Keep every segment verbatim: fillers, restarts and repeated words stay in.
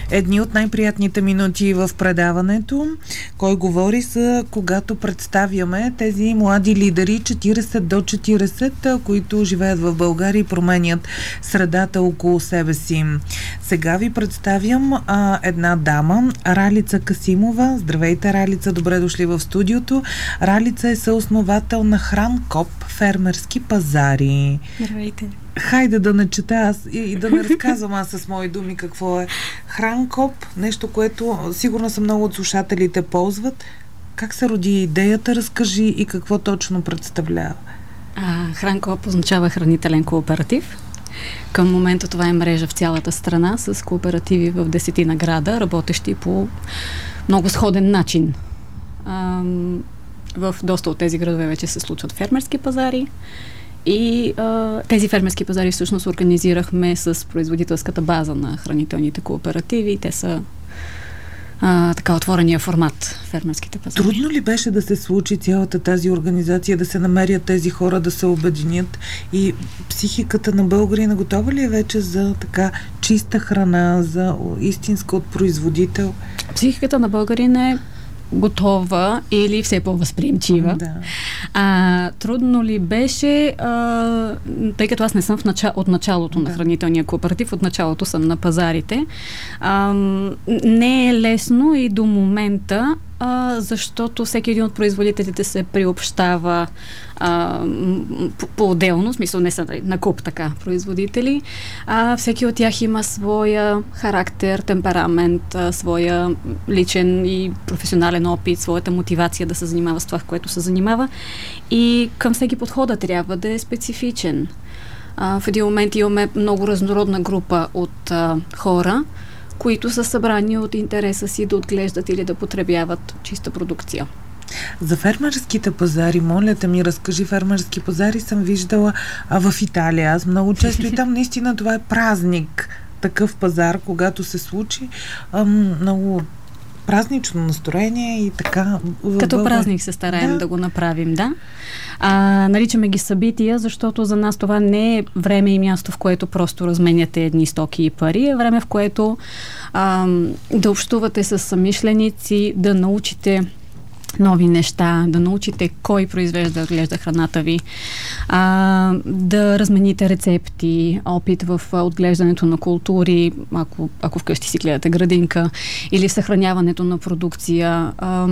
Едни от най-приятните минути в предаването, кой говори, са когато представяме тези млади лидери четирийсет до четирийсет, които живеят в България и променят средата около себе си. Сега ви представям а, една дама, Ралица Касимова. Здравейте, Ралица, добре дошли в студиото. Ралица е съосновател на Хранкоп фермерски пазари. Здравейте. Хайде да не чета аз и, и да не разказвам аз с мои думи какво е Хранкоп, нещо, което сигурно са много от слушателите ползват. Как се роди идеята, разкажи и какво точно представлява. А, Хранкоп означава хранителен кооператив. Към момента това е мрежа в цялата страна с кооперативи в десетина града, работещи по много сходен начин. А, в доста от тези градове вече се случват фермерски пазари. И а, тези фермерски пазари всъщност организирахме с производителската база на хранителните кооперативи. Те са а, така отворения формат, фермерските пазари. Трудно ли беше да се случи цялата тази организация, да се намерят тези хора, да се обединят, и психиката на българина готова ли е вече за така чиста храна, за истинска от производител? Психиката на българина е готова или все по-възприемчива. Да. А, трудно ли беше, а, тъй като аз не съм в начало, от началото да. на хранителния кооператив, от началото съм на пазарите. А, не е лесно и до момента, а, защото всеки един от производителите се приобщава а, по-отделно, в смисъл не са на куп така производители. А, всеки от тях има своя характер, темперамент, а, своя личен и професионален опит, своята мотивация да се занимава с това, в което се занимава. И към всеки подхода трябва да е специфичен. А, в един момент имаме много разнородна група от а, хора, които са събрани от интереса си да отглеждат или да потребяват чиста продукция. За фермерските пазари, моля те ми, разкажи. Фермерски пазари съм виждала а, в Италия. Аз много често и там наистина това е празник. Такъв пазар, когато се случи, а, много празнично настроение и така. Като празник се стараем да, да го направим, да. А, наричаме ги събития, защото за нас това не е време и място, в което просто разменяте едни стоки и пари, е време, в което а, да общувате с съмишленици, да научите нови неща, да научите кой произвежда, отглежда храната ви, а, да размените рецепти, опит в отглеждането на култури, ако, ако вкъщи си гледате градинка, или в съхраняването на продукция, а,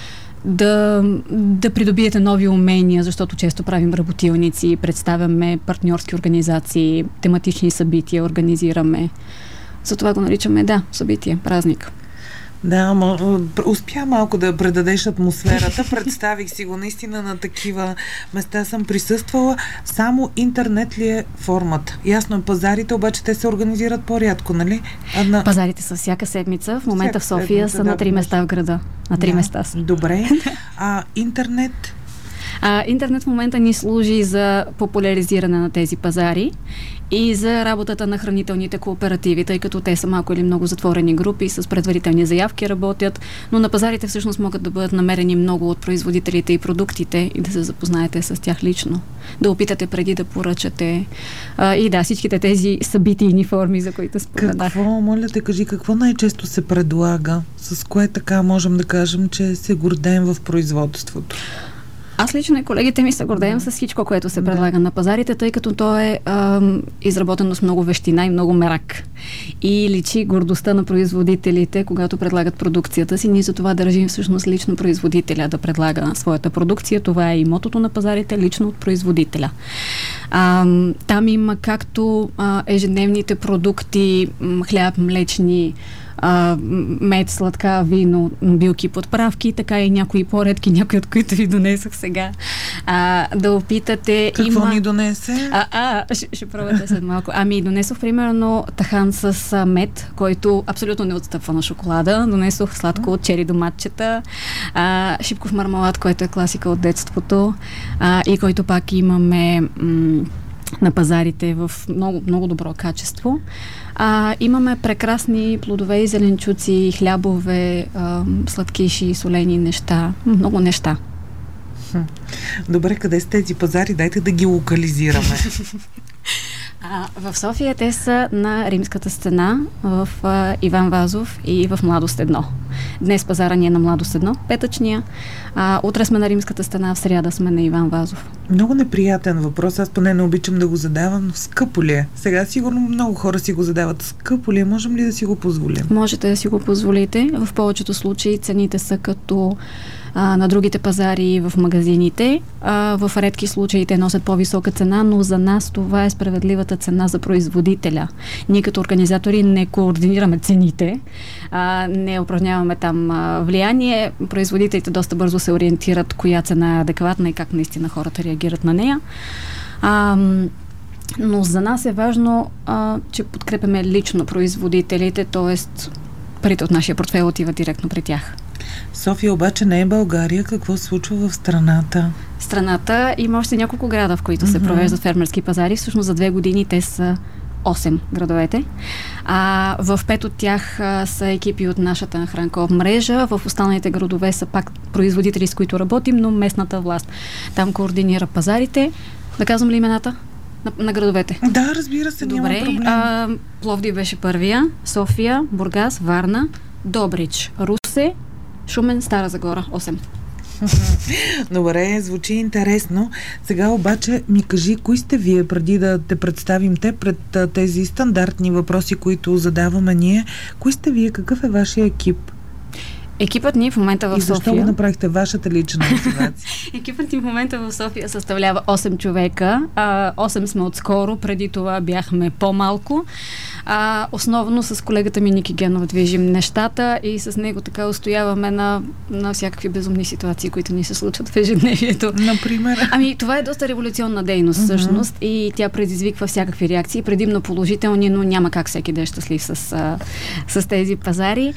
да, да придобиете нови умения, защото често правим работилници, представяме партньорски организации, тематични събития организираме. Затова го наричаме, да, събитие, празник. Да, ма, успя малко да предадеш атмосферата. Представих си го, наистина на такива места съм присъствала. Само интернет ли е формата? Ясно е, пазарите, обаче те се организират по-рядко, нали? А на... Пазарите са всяка седмица. В момента всяка в София седмица, са да, на три места в града. На три да, места са. Добре. А интернет? А, интернет в момента ни служи за популяризиране на тези пазари и за работата на хранителните кооперативи, тъй като те са малко или много затворени групи, с предварителни заявки работят, но на пазарите всъщност могат да бъдат намерени много от производителите и продуктите и да се запознаете с тях лично. Да опитате преди да поръчате. А, и да, всичките тези събитийни форми, за които споменах. Какво, моля те, кажи, какво най-често се предлага, с кое така можем да кажем, че се гордеем в производството? Аз лично и колегите ми се гордеем да. с всичко, което се предлага да. на пазарите, тъй като то е ам, изработено с много вещина и много мерак. И личи гордостта на производителите, когато предлагат продукцията си. Ние за това държим всъщност лично производителя да предлага своята продукция. Това е и мотото на пазарите, лично от производителя. Ам, там има както а, ежедневните продукти, м, хляб, млечни, Uh, мед, сладка, вино, билки, подправки, така и някои по-редки, някои от които ви донесох сега. Uh, да опитате... Какво има... ни донесе? А, а, ще, ще пробвате след малко. Ами, донесох примерно тахан с а, мед, който абсолютно не отстъпва на шоколада. Донесох сладко от чери доматчета, а, шипков мармалад, който е класика от детството, а, и който пак имаме м- на пазарите в много, много добро качество. А, имаме прекрасни плодове и зеленчуци, хлябове, а, сладкиши, солени неща, много неща. Добре, къде са тези пазари? Дайте да ги локализираме. А, в София те са на Римската стена, в а, Иван Вазов и в Младост едно. Днес пазара ни е на Младост едно, петъчния. А, утре сме на Римската стена, в сряда сме на Иван Вазов. Много неприятен въпрос, аз поне не обичам да го задавам, но скъпо ли е? Сега сигурно много хора си го задават. Скъпо ли е? Можем ли да си го позволим? Можете да си го позволите. В повечето случаи цените са като а, на другите пазари в магазините. А, в редки случаи те носят по-висока цена, но за нас това е справедливата цена за производителя. Ние като организатори не координираме цените, а, не упражняваме там а, влияние. Производителите доста бързо се ориентират коя цена е адекватна и как наистина хората реагират на нея. А, но за нас е важно, а, че подкрепяме лично производителите, т.е. парите от нашия портфейл отиват директно при тях. София обаче не е България. Какво се случва в страната? Страната има още няколко града, в които mm-hmm. се провеждат фермерски пазари. Всъщност за две години те са осем градовете. А, в пет от тях а, са екипи от нашата Хранкоп мрежа. В останалите градове са пак производители, с които работим, но местната власт там координира пазарите. Да казвам ли имената на, на градовете? Да, разбира се, няма Добре. проблем. А, Пловдив беше първия, София, Бургас, Варна, Добрич, Русе, Шумен, Стара Загора. осем. Добре, звучи интересно. Сега обаче ми кажи, кои сте вие, преди да те представим те пред а, тези стандартни въпроси, които задаваме ние. Кои сте вие? Какъв е вашия екип? Екипът ни в момента в И защо София... го направихте вашата лична мотивация? Екипът ни в момента в София съставлява осем човека. А, осем сме отскоро, преди това бяхме по-малко. А, основно с колегата ми Ники Генов движим нещата и с него така устояваме на, на всякакви безумни ситуации, които ни се случват в ежедневието. Например? Ами, това е доста революционна дейност, всъщност, uh-huh. и тя предизвиква всякакви реакции, предимно положителни, но няма как всеки да е щастлив с, а, с тези пазари.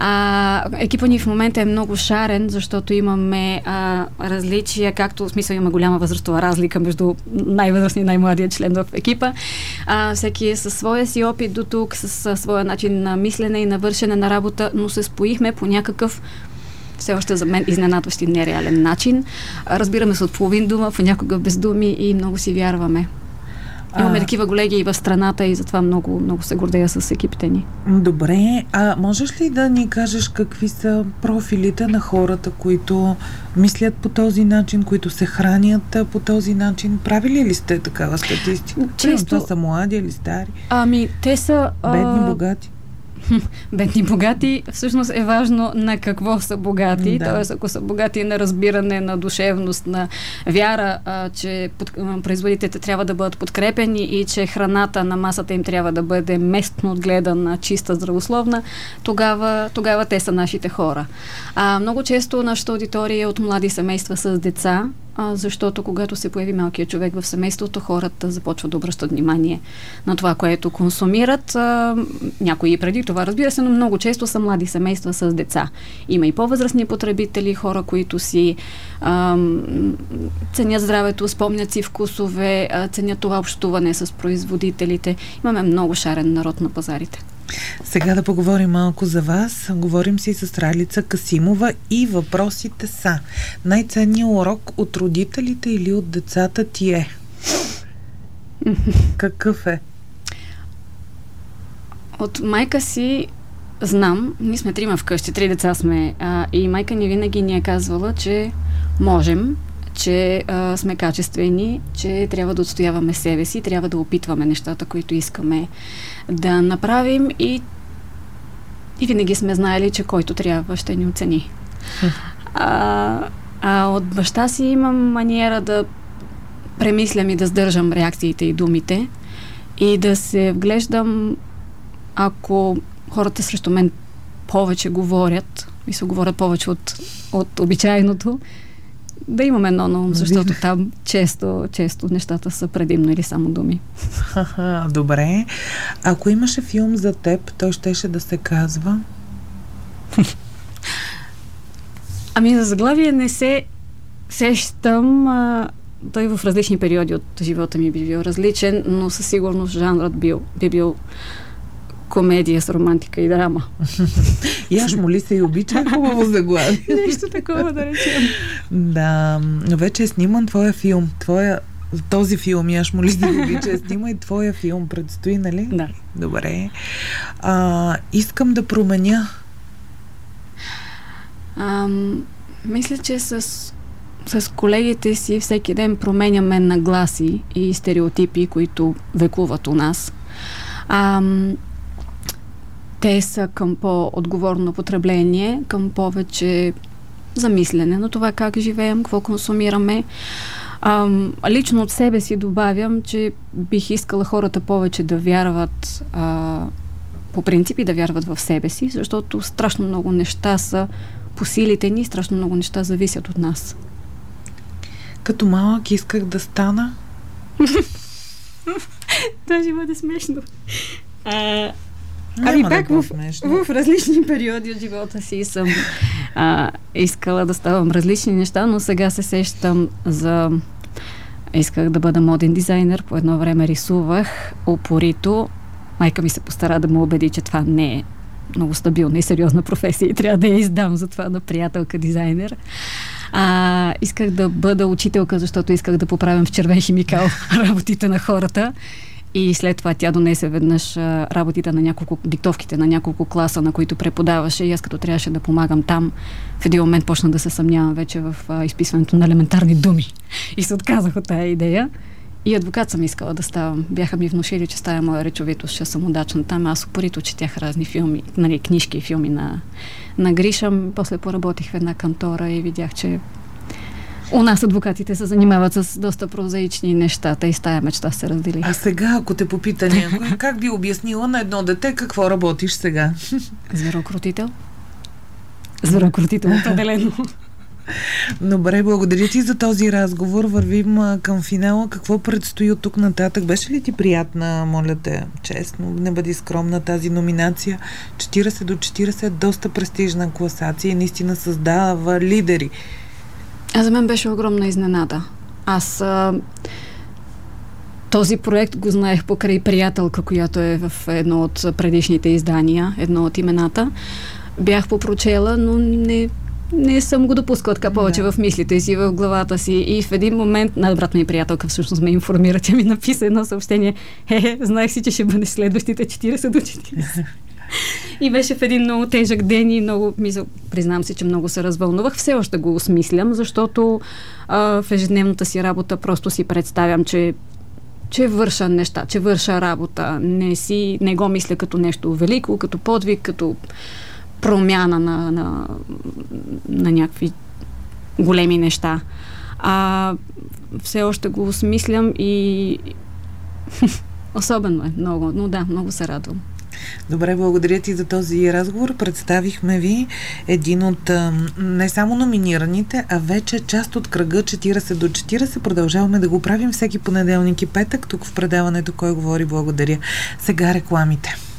А, екипът ни в момента е много шарен, защото имаме а, различия, както в смисъл има голяма възрастова разлика между най-възрастния и най-младия член в екипа. А, всеки е със своя си опит до тук, с а, своя начин на мислене и на вършене на работа, но се споихме по някакъв все още за мен изненадващ и нереален начин. Разбираме се от половин дума, понякога без думи и много си вярваме. Имаме а... такива колеги и в страната и затова много, много се гордея с екипите ни. Добре, а можеш ли да ни кажеш какви са профилите на хората, които мислят по този начин, които се хранят по този начин? Правили ли сте такава статистика? Често... Това са млади или стари? Ами, те са... Бедни, а... богати? Бедни, богати, всъщност е важно на какво са богати, да. т.е. ако са богати на разбиране, на душевност, на вяра, а, че под, а, производителите трябва да бъдат подкрепени и че храната на масата им трябва да бъде местно отгледана, чиста, здравословна, тогава, тогава те са нашите хора. А, много често нашата аудитория е от млади семейства с деца, А, защото когато се появи малкият човек в семейството, хората започват да обръщат внимание на това, което консумират. А, някои и преди това, разбира се, но много често са млади семейства с деца. Има и по-възрастни потребители, хора, които си а, ценят здравето, спомнят си вкусове, а, ценят това общуване с производителите. Имаме много шарен народ на пазарите. Сега да поговорим малко за вас. Говорим си с Ралица Касимова и въпросите са: най-ценният урок от родителите или от децата ти е? Какъв е? От майка си знам, ние сме трима вкъщи, три деца сме, а, и майка ни винаги ни е казвала, че можем, че а, сме качествени, че трябва да отстояваме себе си, трябва да опитваме нещата, които искаме да направим и, и винаги сме знаели, че който трябва ще ни оцени. А, а от баща си имам маниера да премислям и да сдържам реакциите и думите и да се вглеждам, ако хората срещу мен повече говорят и се говорят повече от, от обичайното, да имаме едно на ум, защото там често, често нещата са предимно или само думи. Ха-ха, добре. Ако имаше филм за теб, той щеше да се казва? Ами за заглавие не се сещам. А, той в различни периоди от живота ми би бил различен, но със сигурност жанрът бил, би бил комедия с романтика и драма. Яш моли се и обича хубаво заглавие. Нещо такова да речем. Да, вече е сниман твоя филм. Твоя този филм, Яш моли да обича, снима и твоя филм предстои, нали? Да. Добре. А, искам да променя. Ам, мисля, че с, с колегите си всеки ден променяме нагласи и стереотипи, които векуват у нас. Ам, те са към по-отговорно потребление, към повече замислене на това как живеем, какво консумираме. Ам, лично от себе си добавям, че бих искала хората повече да вярват а, по принципи да вярват в себе си, защото страшно много неща са по силите ни, страшно много неща зависят от нас. Като малък исках да стана. Това ще бъде смешно. А, ами пак да в, в различни периоди от живота си съм а, искала да ставам различни неща, но сега се сещам за... Исках да бъда моден дизайнер, по едно време рисувах упорито. Майка ми се постара да му убеди, че това не е много стабилна и сериозна професия и трябва да я издам за това на приятелка дизайнер. А, исках да бъда учителка, защото исках да поправям в червен химикал работите на хората. И след това тя донесе веднъж а, работите на няколко, диктовките на няколко класа, на които преподаваше, и аз като трябваше да помагам там, в един момент почна да се съмнявам вече в а, изписването на елементарни думи. И се отказах от тая идея. И адвокат съм искала да ставам. Бяха ми внушили, че стая моя речовитост, ще съм удачна там. Аз упорито четях разни филми, нали, книжки и филми на, на Гриша. После поработих в една кантора и видях, че у нас адвокатите се занимават с доста прозаични неща. Те и с тая мечта се раздели. А сега, ако те попита някой, как би обяснила на едно дете какво работиш сега? Зверокрутител. Зверокрутител, определено. Добре, благодаря ти за този разговор. Вървим а, към финала. Какво предстои от тук нататък? Беше ли ти приятна, моля те, честно, не бъди скромна, тази номинация? четирийсет до четирийсет, доста престижна класация и наистина създава лидери. А за мен беше огромна изненада. Аз а, този проект го знаех покрай приятелка, която е в едно от предишните издания, едно от имената. Бях попрочела, но не Не съм го допускала така повече да. В мислите си, в главата си. И в един момент, най-добрата ми приятелка всъщност ме информира, тя ми написа едно съобщение. Хе, знаех си, че ще бъде следващите четирийсет до четирийсет. И беше в един много тежък ден и много, мисъл, признам си, че много се развълнувах. Все още го осмислям, защото а, в ежедневната си работа просто си представям, че че върша неща, че върша работа. Не, си, не го мисля като нещо велико, като подвиг, като промяна на, на, на някакви големи неща. А все още го осмислям и особено е много, но да, много се радвам. Добре, благодаря ти за този разговор. Представихме ви един от не само номинираните, а вече част от кръга четирийсет до четирийсет. Продължаваме да го правим всеки понеделник и петък тук в предаването "Кой говори". Благодаря. Сега рекламите.